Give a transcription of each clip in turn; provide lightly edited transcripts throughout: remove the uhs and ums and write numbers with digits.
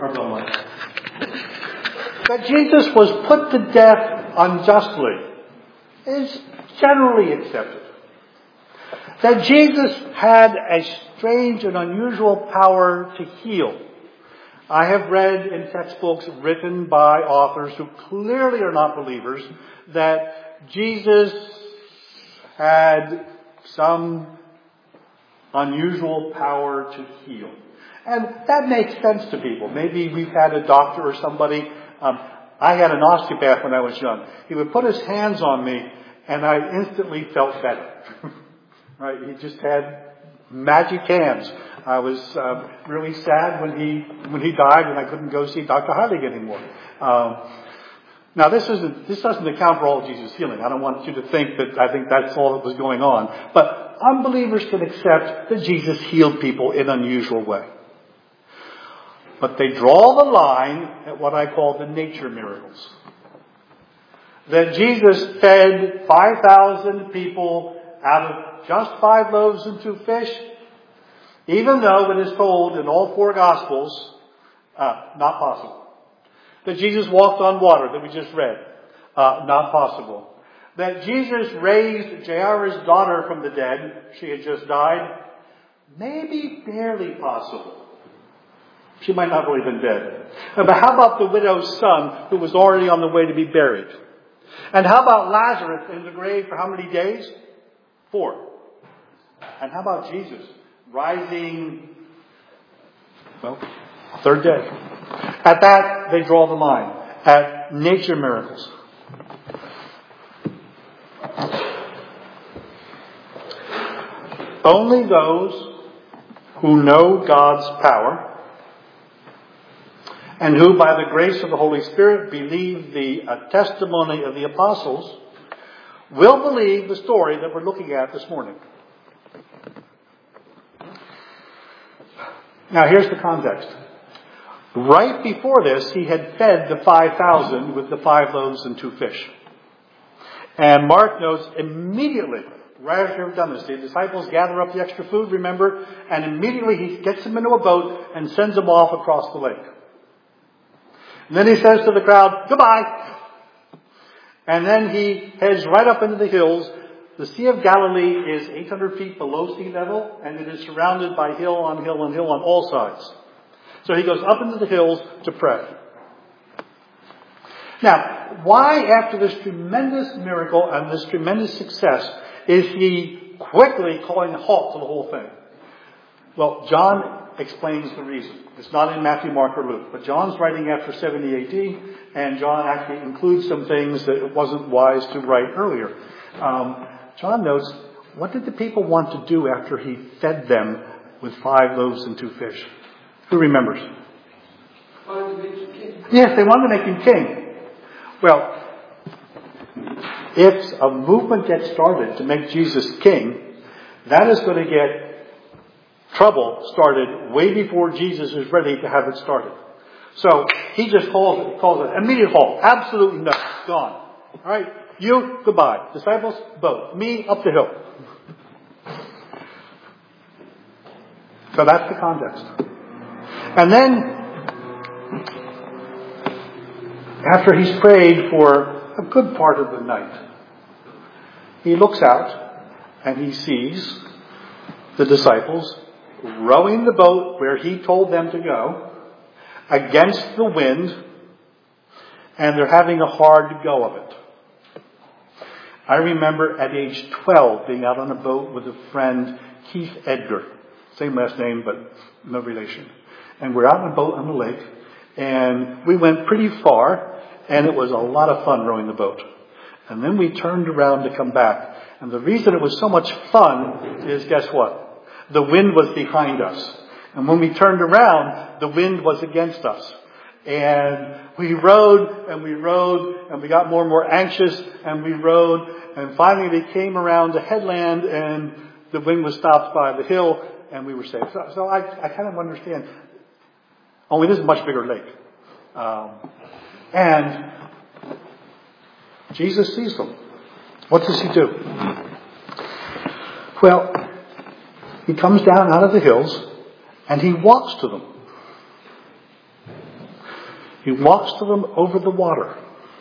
That Jesus was put to death unjustly is generally accepted. That Jesus had a strange and unusual power to heal. I have read in textbooks written by authors who clearly are not believers that Jesus had some unusual power to heal. And that makes sense to people. Maybe we've had a doctor or somebody. I had an osteopath when I was young. He would put his hands on me and I instantly felt better. Right? He just had magic hands. I was really sad when he died and I couldn't go see Dr. Heilig anymore. Now this doesn't account for all of Jesus' healing. I don't want you to think that I think that's all that was going on. But unbelievers can accept that Jesus healed people in an unusual way. But they draw the line at what I call the nature miracles. That Jesus fed 5,000 people out of just 5 loaves and 2 fish, even though it is told in all 4 Gospels, not possible. That Jesus walked on water, that we just read, not possible. That Jesus raised Jairus' daughter from the dead, she had just died, maybe barely possible. She might not have really been dead. But how about the widow's son who was already on the way to be buried? And how about Lazarus in the grave for how many days? 4. And how about Jesus rising, 3rd day? At that, they draw the line. At nature miracles. Only those who know God's power and who, by the grace of the Holy Spirit, believe the testimony of the apostles, will believe the story that we're looking at this morning. Now, here's the context. Right before this, he had fed the 5,000 with the 5 loaves and 2 fish. And Mark notes immediately, right after he've done this, the disciples gather up the extra food, remember, and immediately he gets them into a boat and sends them off across the lake. And then he says to the crowd, goodbye. And then he heads right up into the hills. The Sea of Galilee is 800 feet below sea level, and it is surrounded by hill on hill on hill on all sides. So he goes up into the hills to pray. Now, why after this tremendous miracle and this tremendous success is he quickly calling a halt to the whole thing? Well, John explains the reason. It's not in Matthew, Mark, or Luke. But John's writing after 70 AD, and John actually includes some things that it wasn't wise to write earlier. John notes, what did the people want to do after he fed them with 5 loaves and 2 fish? Who remembers? Yes, they wanted to make him king. Well, if a movement gets started to make Jesus king, that is going to get trouble started way before Jesus is ready to have it started. So he just calls it immediate halt. Absolutely no. Gone. All right. You, goodbye. Disciples, boat. Me, up the hill. So that's the context. And then, after he's prayed for a good part of the night, he looks out and he sees the disciples rowing the boat where he told them to go against the wind, and they're having a hard go of it. I remember at age 12 being out on a boat with a friend, Keith Edgar. Same last name, but no relation. And we're out on a boat on the lake, and we went pretty far, and it was a lot of fun rowing the boat. And then we turned around to come back. And the reason it was so much fun is, guess what? The wind was behind us. And when we turned around, the wind was against us. And we rowed, and we got more and more anxious, and we rowed, and finally we came around the headland, and the wind was stopped by the hill, and we were safe. So I kind of understand. Only this is a much bigger lake. And Jesus sees them. What does he do? Well, he comes down out of the hills, and he walks to them. He walks to them over the water.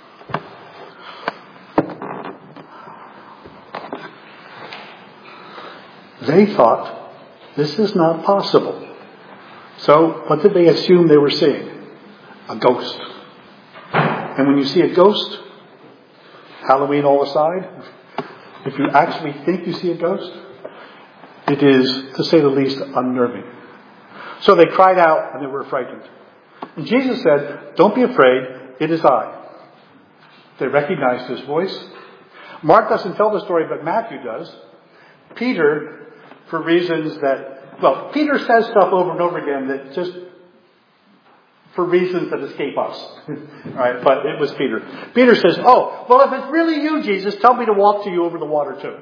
They thought, this is not possible. So, what did they assume they were seeing? A ghost. And when you see a ghost, Halloween all aside, if you actually think you see a ghost, it is, to say the least, unnerving. So they cried out and they were frightened. And Jesus said, don't be afraid, it is I. They recognized his voice. Mark doesn't tell the story, but Matthew does. Peter, for reasons that, Peter says stuff over and over again that just, for reasons that escape us. All right, but it was Peter. Peter says, if it's really you, Jesus, tell me to walk to you over the water too.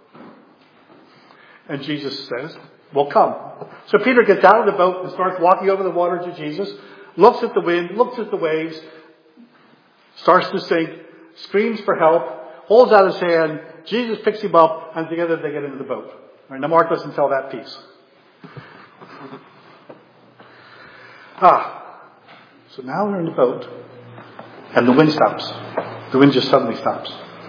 And Jesus says, well, come. So Peter gets out of the boat and starts walking over the water to Jesus, looks at the wind, looks at the waves, starts to sink, screams for help, holds out his hand, Jesus picks him up, and together they get into the boat. All right, now Mark doesn't tell that piece. So now they're in the boat, and the wind stops. The wind just suddenly stops.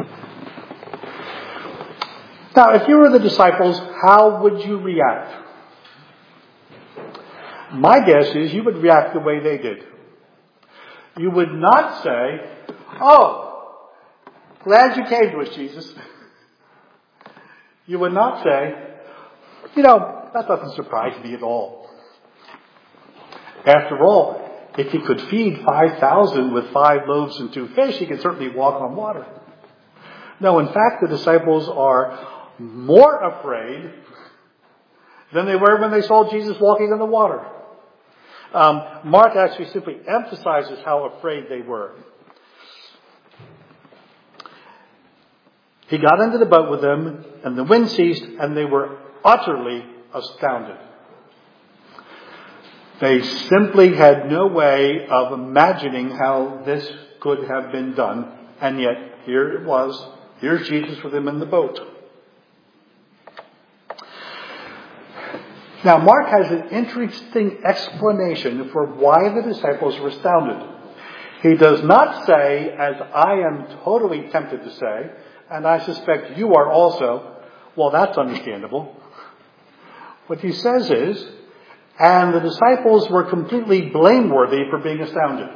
Now, if you were the disciples, how would you react? My guess is you would react the way they did. You would not say, glad you came to us, Jesus. You would not say, that doesn't surprise me at all. After all, if he could feed 5,000 with 5 loaves and 2 fish, he could certainly walk on water. No, in fact, the disciples are more afraid than they were when they saw Jesus walking on the water. Mark actually simply emphasizes how afraid they were. He got into the boat with them, and the wind ceased, and they were utterly astounded. They simply had no way of imagining how this could have been done, and yet here it was. Here's Jesus with them in the boat. Now, Mark has an interesting explanation for why the disciples were astounded. He does not say, as I am totally tempted to say, and I suspect you are also, well, that's understandable. What he says is, and the disciples were completely blameworthy for being astounded.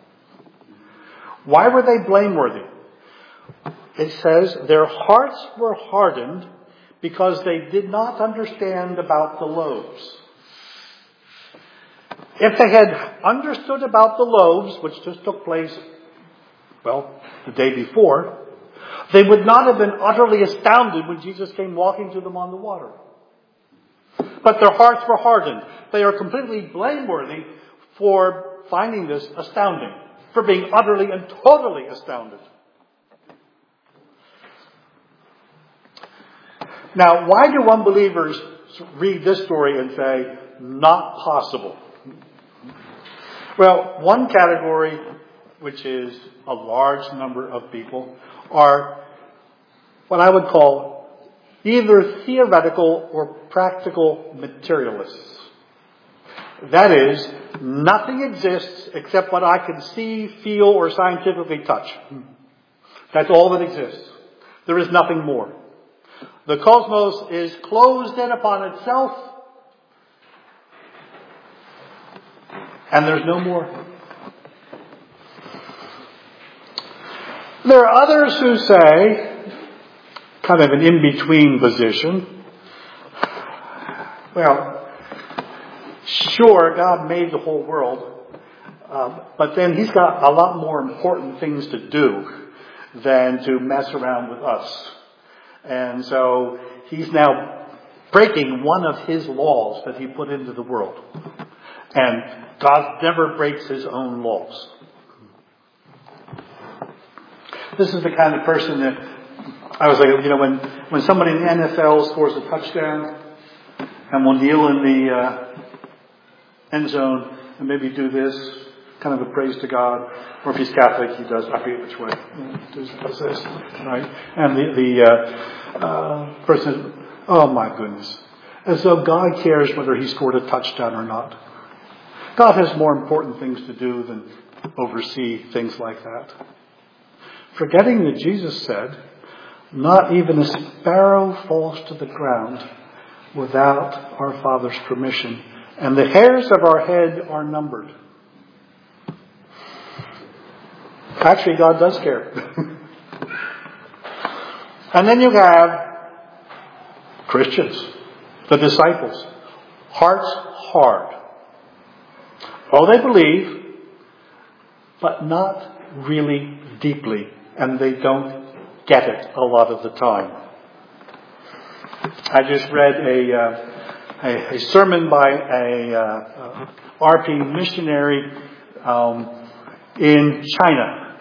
Why were they blameworthy? It says, their hearts were hardened because they did not understand about the loaves. If they had understood about the loaves, which just took place, the day before, they would not have been utterly astounded when Jesus came walking to them on the water. But their hearts were hardened. They are completely blameworthy for finding this astounding, for being utterly and totally astounded. Now, why do unbelievers read this story and say, not possible? Well, one category, which is a large number of people, are what I would call either theoretical or practical materialists. That is, nothing exists except what I can see, feel, or scientifically touch. That's all that exists. There is nothing more. The cosmos is closed in upon itself, and there's no more. There are others who say, kind of an in-between position, sure, God made the whole world, but then He's got a lot more important things to do than to mess around with us. And so He's now breaking one of His laws that He put into the world. And God never breaks His own laws. This is the kind of person that I was like, when somebody in the NFL scores a touchdown and will kneel in the end zone and maybe do this, kind of a praise to God, or if he's Catholic, he does, I forget which way, does this, right? And the person, oh my goodness, as though God cares whether he scored a touchdown or not. God has more important things to do than oversee things like that. Forgetting that Jesus said, not even a sparrow falls to the ground without our Father's permission, and the hairs of our head are numbered. Actually, God does care. And then you have Christians, the disciples, hearts hard. Oh, they believe, but not really deeply, and they don't get it a lot of the time. I just read a sermon by a RP missionary in China,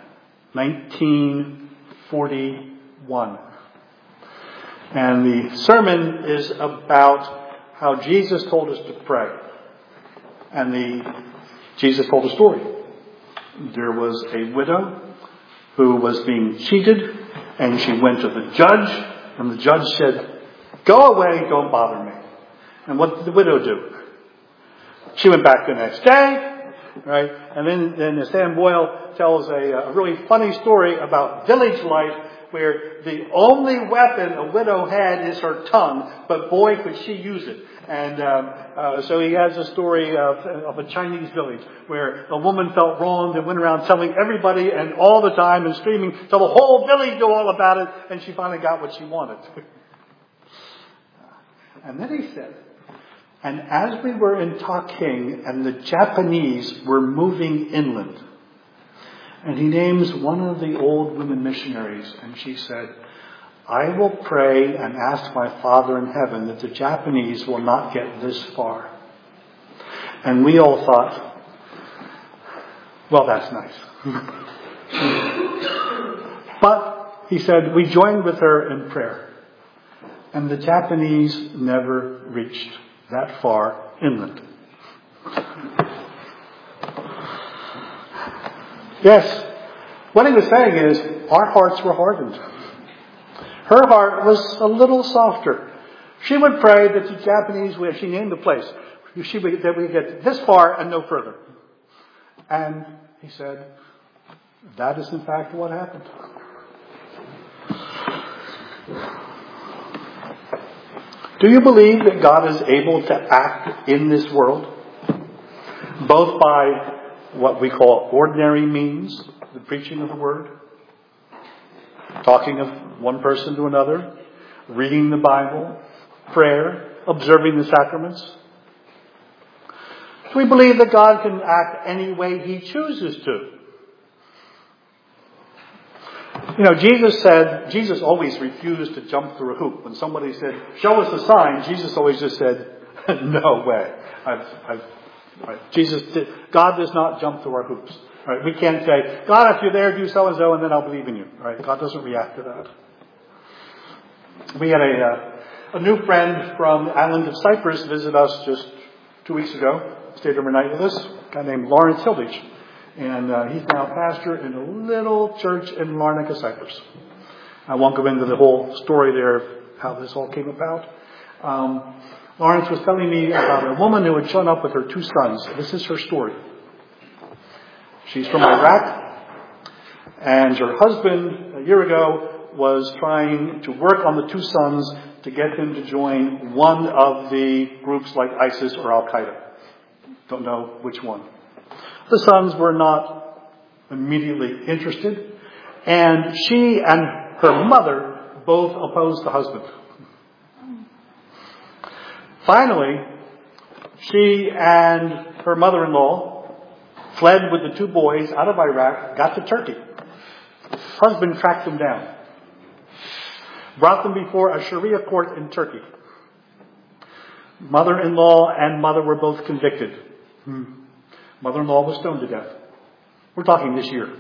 1941. And the sermon is about how Jesus told us to pray. And Jesus told a story. There was a widow who was being cheated, and she went to the judge, and the judge said, "Go away, don't bother me." And what did the widow do? She went back the next day, right? And then Stan Boyle tells a really funny story about village life, where the only weapon a widow had is her tongue, but boy, could she use it. And so he has a story of a Chinese village where a woman felt wronged and went around telling everybody and all the time and screaming till the whole village knew all about it, and she finally got what she wanted. And then he said, and as we were in Taking and the Japanese were moving inland, and he names one of the old women missionaries, and she said, "I will pray and ask my Father in heaven that the Japanese will not get this far." And we all thought, well, that's nice. But, he said, we joined with her in prayer. And the Japanese never reached that far inland. Yes, what he was saying is, our hearts were hardened. Her heart was a little softer. She would pray that the Japanese, she named the place, that we get this far and no further. And he said, that is in fact what happened. Do you believe that God is able to act in this world? Both by what we call ordinary means, the preaching of the word, talking of one person to another, reading the Bible, prayer, observing the sacraments. Do we believe that God can act any way He chooses to? You know, Jesus always refused to jump through a hoop. When somebody said, "Show us a sign," Jesus always just said, "No way." God does not jump through our hoops. Right? We can't say, "God, if you're there, do so and so, and then I'll believe in you." Right? God doesn't react to that. We had a new friend from the island of Cyprus visit us just 2 weeks ago. Stayed overnight with us. A guy named Lawrence Hilditch. And he's now pastor in a little church in Larnaca, Cyprus. I won't go into the whole story there of how this all came about. Lawrence was telling me about a woman who had shown up with her 2 sons. This is her story. She's from Iraq, and her husband, a year ago, was trying to work on the 2 sons to get them to join one of the groups like ISIS or Al-Qaeda. Don't know which one. The sons were not immediately interested, and she and her mother both opposed the husband. Finally, she and her mother-in-law fled with the 2 boys out of Iraq, got to Turkey. Husband tracked them down, brought them before a Sharia court in Turkey. Mother-in-law and mother were both convicted. Mother-in-law was stoned to death. We're talking this year.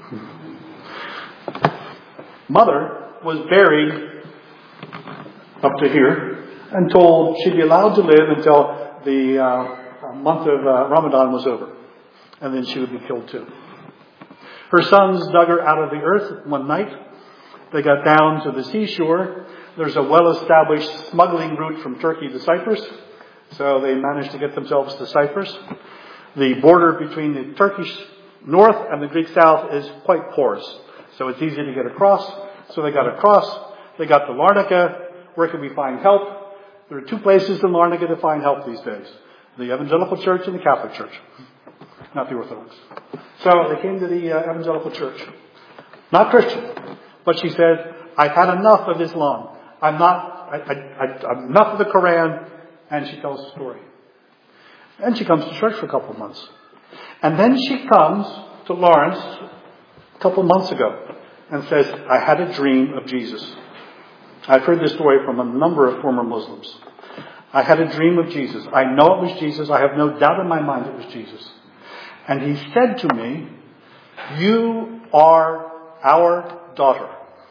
Mother was buried up to here and told she'd be allowed to live until the month of Ramadan was over. And then she would be killed too. Her sons dug her out of the earth one night. They got down to the seashore. There's a well-established smuggling route from Turkey to Cyprus. So they managed to get themselves to Cyprus. The border between the Turkish north and the Greek south is quite porous. So it's easy to get across. So they got across. They got to Larnaca. Where can we find help? There are two places in Larnaca to find help these days. The Evangelical Church and the Catholic Church. Not the Orthodox. So they came to the Evangelical Church. Not Christian. But she said, I've had enough of Islam. I'm enough of the Quran. And she tells the story. And she comes to church for a couple of months. And then she comes to Lawrence a couple of months ago and says, I had a dream of Jesus. I've heard this story from a number of former Muslims. I had a dream of Jesus. I know it was Jesus. I have no doubt in my mind it was Jesus. And he said to me, you are our daughter.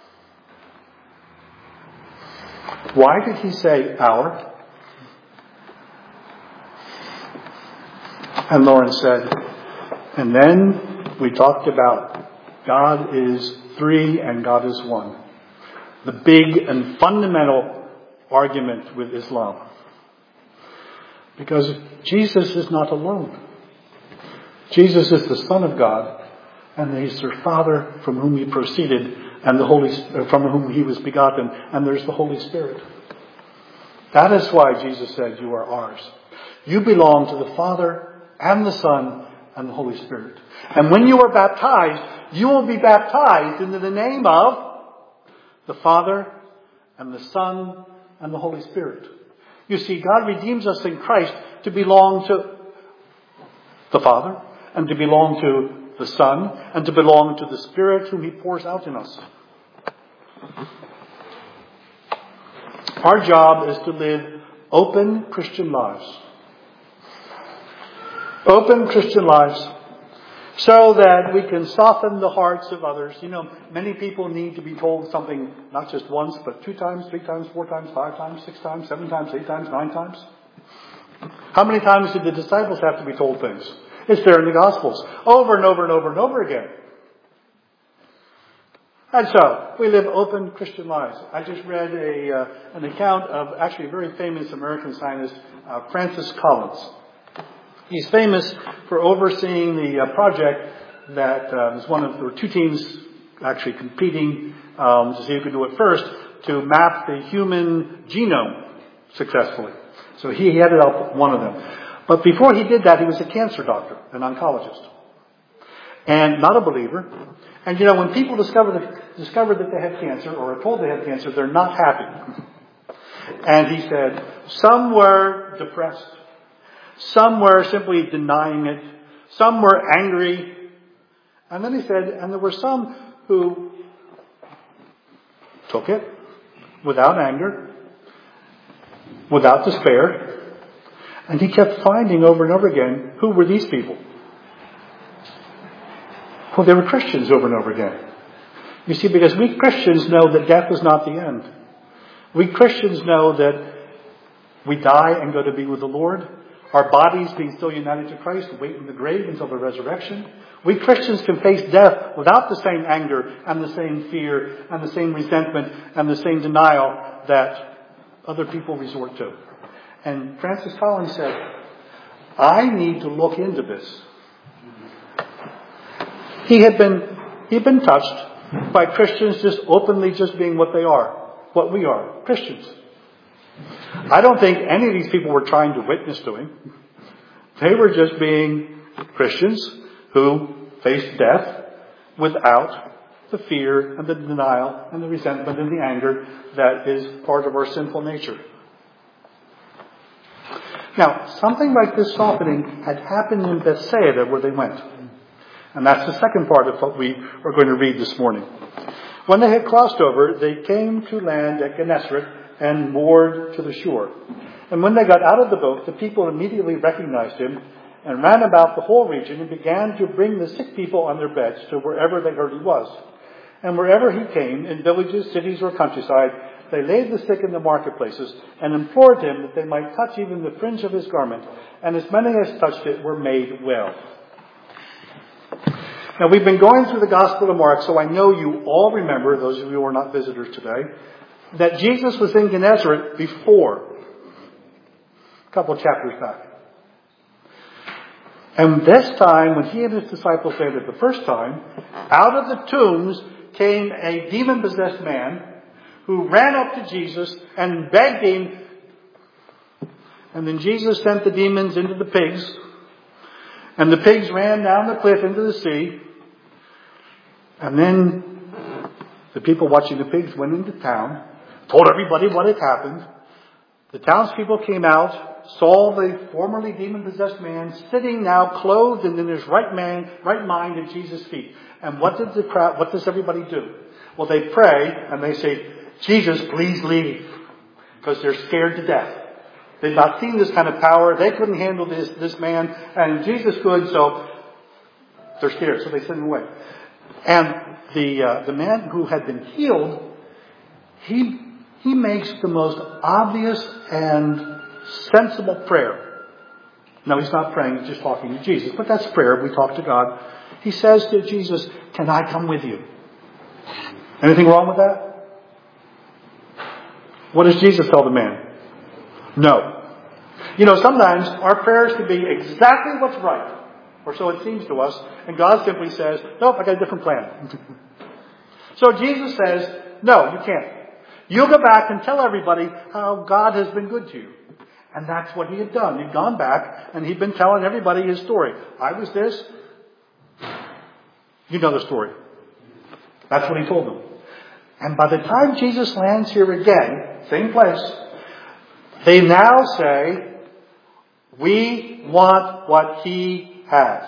Why did he say our? And Lauren said, and then we talked about God is three and God is one. The big and fundamental argument with Islam. Because Jesus is not alone. Jesus is the Son of God, and He's their Father from whom He proceeded, and from whom He was begotten, and there's the Holy Spirit. That is why Jesus said, you are ours. You belong to the Father and the Son and the Holy Spirit. And when you are baptized, you will be baptized into the name of the Father and the Son and the Holy Spirit. You see, God redeems us in Christ to belong to the Father and to belong to the Son and to belong to the Spirit whom He pours out in us. Our job is to live open Christian lives. Open Christian lives so that we can soften the hearts of others. You know, many people need to be told something not just once, but 2 times, 3 times, 4 times, 5 times, 6 times, 7 times, 8 times, 9 times. How many times did the disciples have to be told things? It's there in the Gospels. Over and over and over and over again. And so, we live open Christian lives. I just read an account of actually a very famous American scientist, Francis Collins. He's famous for overseeing the project that was there were 2 teams actually competing to see who could do it first, to map the human genome successfully. So he headed up one of them. But before he did that, he was a cancer doctor, an oncologist. And not a believer. And you know, when people discover that they have cancer, or are told they have cancer, they're not happy. And he said, some were depressed. Some were simply denying it. Some were angry. And then he said, and there were some who took it without anger, without despair. And he kept finding over and over again, who were these people? Well, they were Christians over and over again. You see, because we Christians know that death is not the end. We Christians know that we die and go to be with the Lord. Our bodies, being still united to Christ, wait in the grave until the resurrection. We Christians can face death without the same anger and the same fear and the same resentment and the same denial that other people resort to. And Francis Collins said, I need to look into this. He'd been touched by Christians just openly just being what they are, what we are, Christians. I don't think any of these people were trying to witness to him. They were just being Christians who faced death without the fear and the denial and the resentment and the anger that is part of our sinful nature. Now, something like this softening had happened in Bethsaida where they went. And that's the second part of what we are going to read this morning. When they had crossed over, they came to land at Gennesaret and moored to the shore. And when they got out of the boat, the people immediately recognized him and ran about the whole region and began to bring the sick people on their beds to wherever they heard he was. And wherever he came, in villages, cities, or countryside, they laid the sick in the marketplaces and implored him that they might touch even the fringe of his garment. And as many as touched it were made well. Now, we've been going through the Gospel of Mark, so I know you all remember, those of you who are not visitors today, that Jesus was in Gennesaret before, a couple of chapters back. And this time, when he and his disciples entered the first time, out of the tombs came a demon-possessed man who ran up to Jesus and begged him. And then Jesus sent the demons into the pigs. And the pigs ran down the cliff into the sea. And then the people watching the pigs went into town, told everybody what had happened. The townspeople came out, saw the formerly demon-possessed man sitting now clothed and in his right mind at Jesus' feet. And what does everybody do? Well, they pray and they say, Jesus, please leave. Because they're scared to death. They've not seen this kind of power. They couldn't handle this man. And Jesus could, so they're scared. So they send him away. And the man who had been healed, he makes the most obvious and sensible prayer. No, he's not praying. He's just talking to Jesus. But that's prayer. We talk to God. He says to Jesus, can I come with you? Anything wrong with that? What does Jesus tell the man? No. You know, sometimes our prayers can be exactly what's right. Or so it seems to us. And God simply says, nope, I got a different plan. So Jesus says, no, you can't. You'll go back and tell everybody how God has been good to you. And that's what he had done. He'd gone back and he'd been telling everybody his story. I was this. You know the story. That's what he told them. And by the time Jesus lands here again, same place, they now say, we want what he has.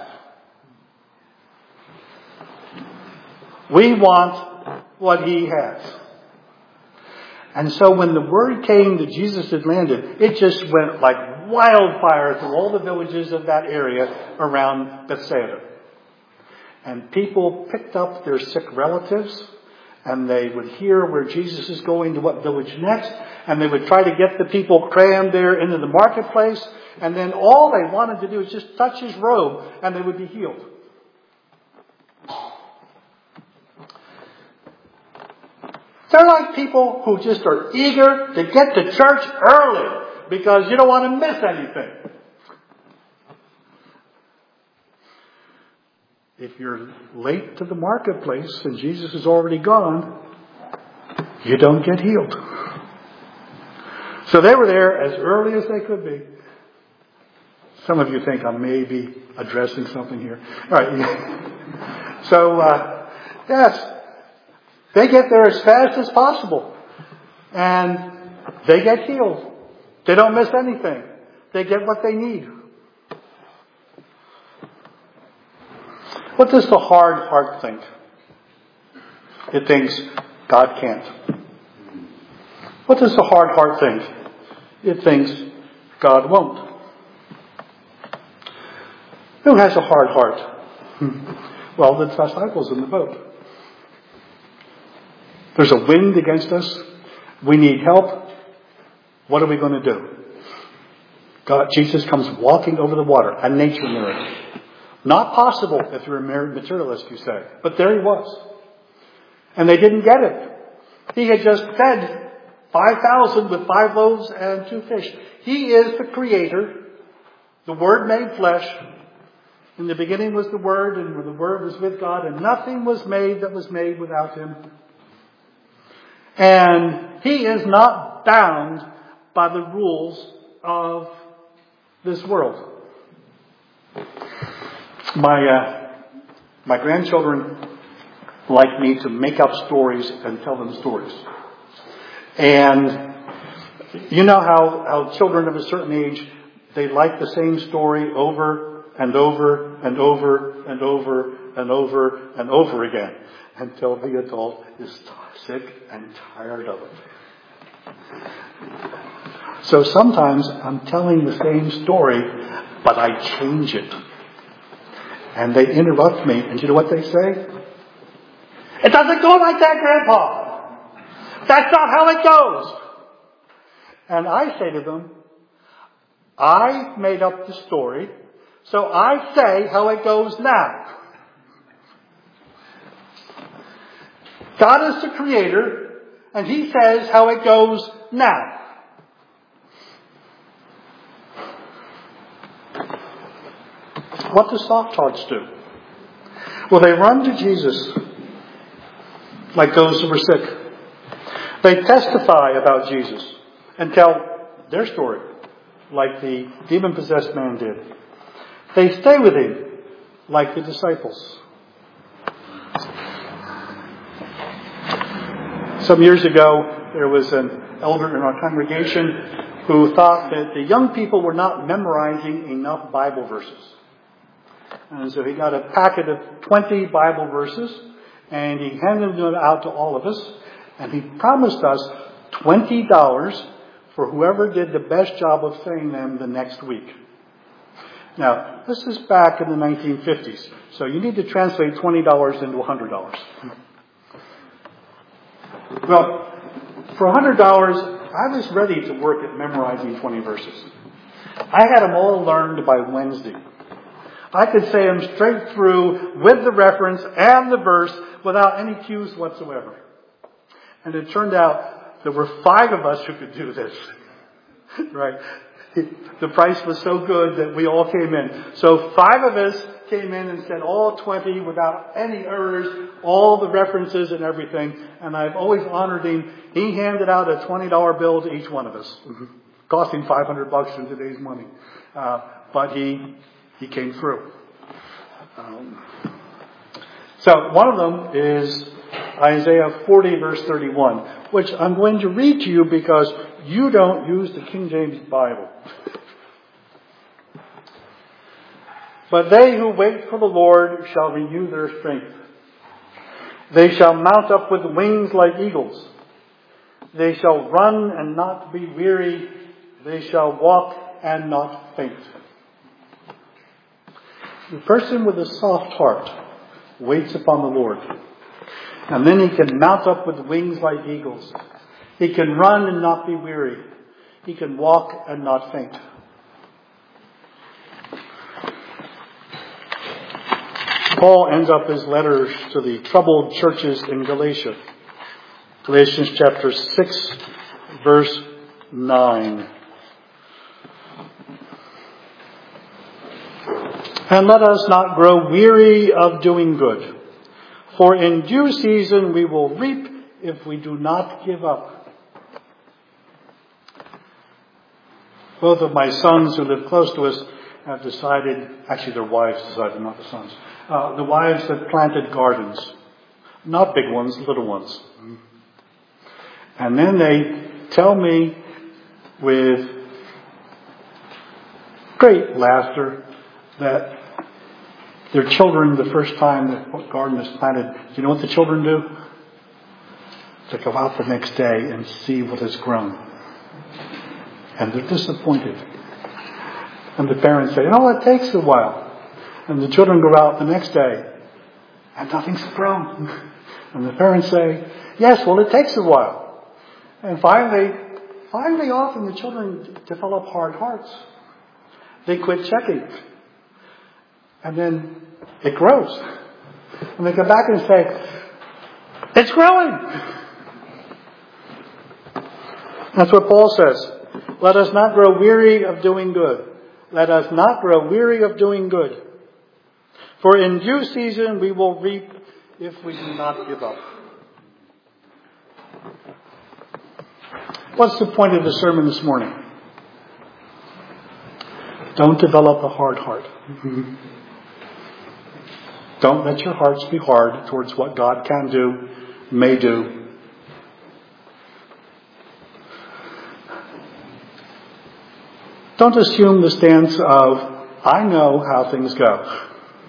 We want what he has. And so when the word came that Jesus had landed, it just went like wildfire through all the villages of that area around Bethsaida. And people picked up their sick relatives, and they would hear where Jesus is going to what village next, and they would try to get the people crammed there into the marketplace, and then all they wanted to do was just touch his robe, and they would be healed. They're like people who just are eager to get to church early because you don't want to miss anything. If you're late to the marketplace and Jesus is already gone, you don't get healed. So they were there as early as they could be. Some of you think I may be addressing something here. All right. So, yes. They get there as fast as possible. And they get healed. They don't miss anything. They get what they need. What does the hard heart think? It thinks God can't. What does the hard heart think? It thinks God won't. Who has a hard heart? Well, the disciples in the boat. There's a wind against us. We need help. What are we going to do? Jesus comes walking over the water. A nature miracle. Not possible if you're a materialist, you say. But there he was. And they didn't get it. He had just fed 5,000 with 5 loaves and 2 fish. He is the Creator. The Word made flesh. In the beginning was the Word, and the Word was with God, and nothing was made that was made without Him. And He is not bound by the rules of this world. My grandchildren like me to make up stories and tell them stories. And you know how children of a certain age, they like the same story over and over and over and over and over and over again until the adult is sick and tired of it. So sometimes I'm telling the same story, but I change it. And they interrupt me, and you know what they say? It doesn't go like that, Grandpa. That's not how it goes. And I say to them, I made up the story, so I say how it goes now. God is the Creator, and He says how it goes now. What do soft hearts do? Well, they run to Jesus like those who were sick. They testify about Jesus and tell their story like the demon-possessed man did. They stay with him like the disciples. Some years ago, there was an elder in our congregation who thought that the young people were not memorizing enough Bible verses. And so he got a packet of 20 Bible verses, and he handed them out to all of us, and he promised us $20 for whoever did the best job of saying them the next week. Now, this is back in the 1950s, so you need to translate $20 into $100. Well, for $100, I was ready to work at memorizing 20 verses. I had them all learned by Wednesday. I could say them straight through with the reference and the verse without any cues whatsoever. And it turned out there were 5 of us who could do this. Right? The price was so good that we all came in. So 5 of us came in and said all 20 without any errors, all the references and everything. And I've always honored him. He handed out a $20 bill to each one of us. Costing $500 in today's money. But he came through. So one of them is Isaiah 40 verse 31, which I'm going to read to you because you don't use the King James Bible. But they who wait for the Lord shall renew their strength. They shall mount up with wings like eagles. They shall run and not be weary. They shall walk and not faint. The person with a soft heart waits upon the Lord. And then he can mount up with wings like eagles. He can run and not be weary. He can walk and not faint. Paul ends up his letters to the troubled churches in Galatia. Galatians chapter 6, verse 9. And let us not grow weary of doing good, for in due season we will reap if we do not give up. Both of my sons who live close to us have decided, actually their wives decided, not the sons. The wives have planted gardens. Not big ones, little ones. And then they tell me with great laughter that their children, the first time the garden is planted, do you know what the children do? They go out the next day and see what has grown. And they're disappointed. And the parents say, it takes a while. And the children go out the next day and nothing's grown. And the parents say, yes, well, it takes a while. And finally often the children develop hard hearts. They quit checking. And then it grows. And they come back and say, it's growing. That's what Paul says. Let us not grow weary of doing good. Let us not grow weary of doing good. For in due season we will reap if we do not give up. What's the point of the sermon this morning? Don't develop a hard heart. Don't let your hearts be hard towards what God can do, may do. Don't assume the stance of, I know how things go.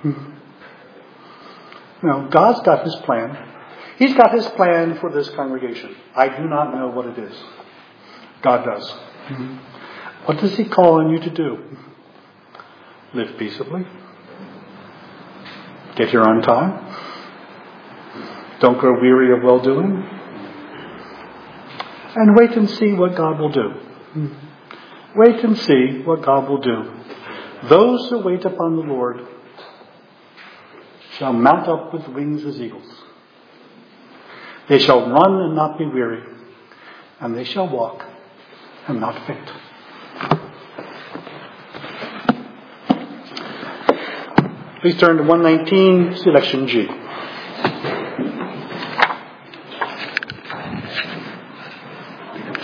No, God's got His plan. He's got His plan for this congregation. I do not know what it is. God does. What does He call on you to do? Live peaceably. Get here on time. Don't grow weary of well-doing. And wait and see what God will do. Wait and see what God will do. Those who wait upon the Lord shall mount up with wings as eagles. They shall run and not be weary, and they shall walk and not faint. Please turn to 119, selection G.